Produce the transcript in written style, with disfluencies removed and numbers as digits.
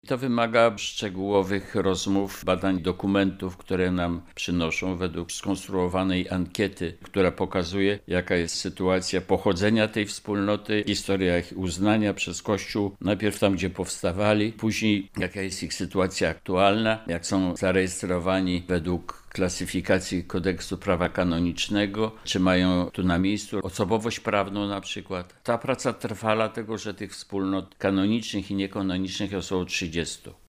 To wymaga szczegółowych rozmów, badań dokumentów, które nam przynoszą według skonstruowanej ankiety, która pokazuje, jaka jest sytuacja pochodzenia tej wspólnoty, historia ich uznania przez Kościół, najpierw tam, gdzie powstawali, później jaka jest ich sytuacja aktualna, jak są zarejestrowani według klasyfikacji kodeksu prawa kanonicznego, czy mają tu na miejscu osobowość prawną na przykład. Ta praca trwa dlatego, że tych wspólnot kanonicznych i niekanonicznych jest około 30.